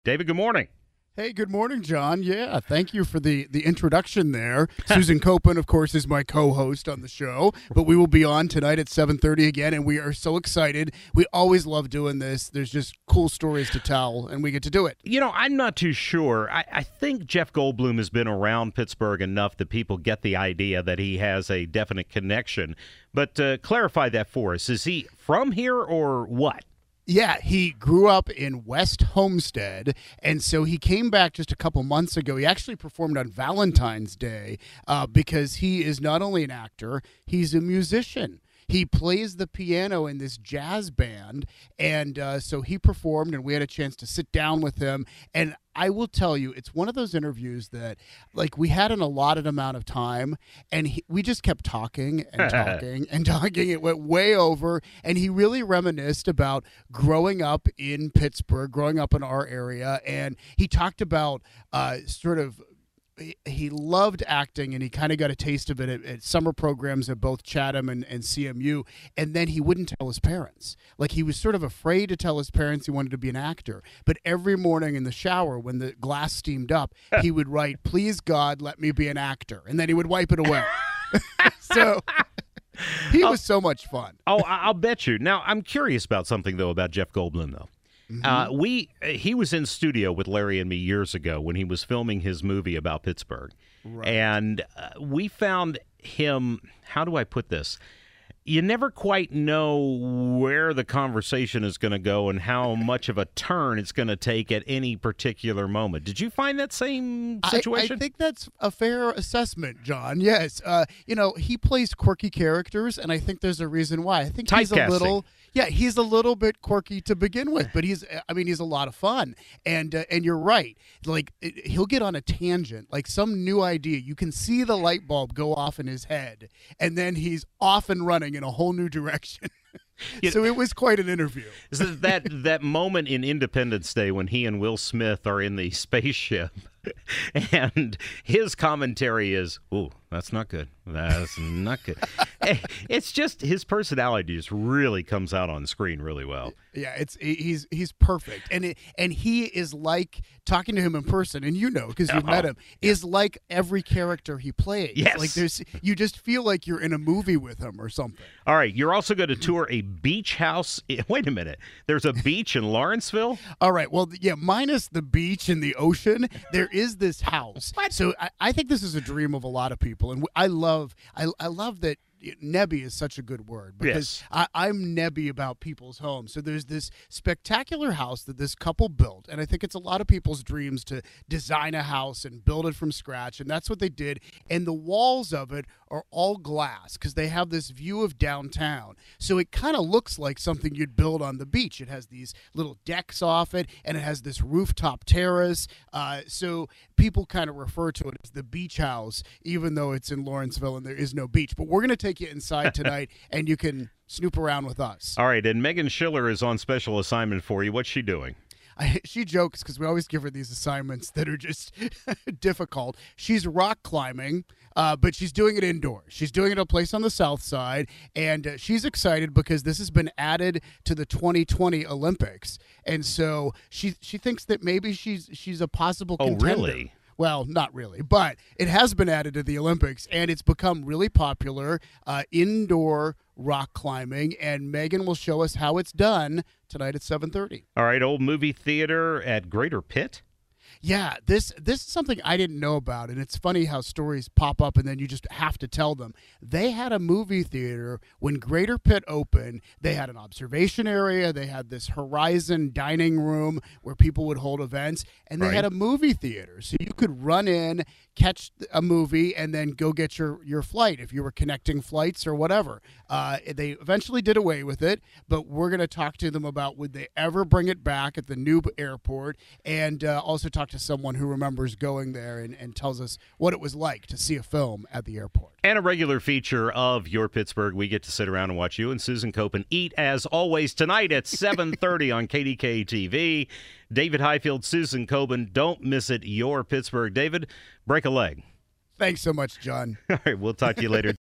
David, good morning. Hey, good morning, John. Yeah, thank you for the introduction there. Susan Copen, of course, is my co-host on the show, but we will be on tonight at 7:30 again, and we are so excited. We always love doing this. There's just cool stories to tell, and we get to do it. You know, I'm not too sure. I think Jeff Goldblum has been around Pittsburgh enough that people get the idea that he has a definite connection. But clarify that for us. Is he from here or what? Yeah, he grew up in West Homestead, and so he came back just a couple months ago. He actually performed on Valentine's Day because he is not only an actor, he's a musician. He plays the piano in this jazz band, and so he performed, and we had a chance to sit down with him. And I will tell you, it's one of those interviews that, like, we had an allotted amount of time, and we just kept talking and talking and talking. It went way over, and he really reminisced about growing up in Pittsburgh, growing up in our area, and he talked about he loved acting, and he kind of got a taste of it at summer programs at both Chatham and CMU, and then he wouldn't tell his parents. Like, he was sort of afraid to tell his parents he wanted to be an actor, but every morning in the shower when the glass steamed up, he would write, "Please God, let me be an actor," and then he would wipe it away. So he was so much fun. I'll bet you. Now, I'm curious about something, though, about Jeff Goldblum, though. He was in studio with Larry and me years ago when he was filming his movie about Pittsburgh. Right. And we found him, how do I put this? You never quite know where the conversation is going to go and how much of a turn it's going to take at any particular moment. Did you find that same situation? I think that's a fair assessment, John. Yes. He plays quirky characters, and I think there's a reason why. I think he's a little bit quirky to begin with, but he's a lot of fun. And you're right. Like, he'll get on a tangent, like some new idea. You can see the light bulb go off in his head, and then he's off and running in a whole new direction. So it was quite an interview. That moment in Independence Day when he and Will Smith are in the spaceship, and his commentary is, "Ooh, that's not good. That's not good." It's just his personality just really comes out on screen really well. Yeah, he's perfect, and he is like, talking to him in person, and because you've met him, is like every character he plays. Yes, like you just feel like you're in a movie with him or something. All right, you're also going to tour a beach house. Wait a minute, there's a beach in Lawrenceville. All right, well, yeah, minus the beach and the ocean, there is this house. What? So I think this is a dream of a lot of people, and I love that. Nebby is such a good word because yes. I'm nebby about people's homes. So there's this spectacular house that this couple built, and I think it's a lot of people's dreams to design a house and build it from scratch, and that's what they did. And the walls of it are all glass because they have this view of downtown. So it kind of looks like something you'd build on the beach. It has these little decks off it, and it has this rooftop terrace. So people kind of refer to it as the beach house, even though it's in Lawrenceville and there is no beach. But we're going to take you inside tonight, and you can snoop around with us. All right, and Megan Schiller is on special assignment for you. What's she doing? She jokes because we always give her these assignments that are just difficult. She's rock climbing, but she's doing it indoors. She's doing it at a place on the south side, and she's excited because this has been added to the 2020 Olympics. And so she thinks that maybe she's a possible contender. Oh, really? Well, not really, but it has been added to the Olympics, and it's become really popular, indoor rock climbing, and Megan will show us how it's done tonight at 7:30. All right, Old Movie Theater at Greater Pitt? Yeah, this is something I didn't know about, and it's funny how stories pop up and then you just have to tell them. They had a movie theater when Greater Pitt opened. They had an observation area. They had this Horizon dining room where people would hold events, and they had a movie theater. So you could run in, catch a movie, and then go get your flight if you were connecting flights or whatever. They eventually did away with it, but we're going to talk to them about would they ever bring it back at the new airport, and also talk to someone who remembers going there and tells us what it was like to see a film at the airport. And a regular feature of Your Pittsburgh, we get to sit around and watch you and Susan Copen eat, as always, tonight at 7:30 on KDKA-TV. David Highfield, Susan Copen, don't miss it. Your Pittsburgh. David, break a leg. Thanks so much, John. All right, we'll talk to you later.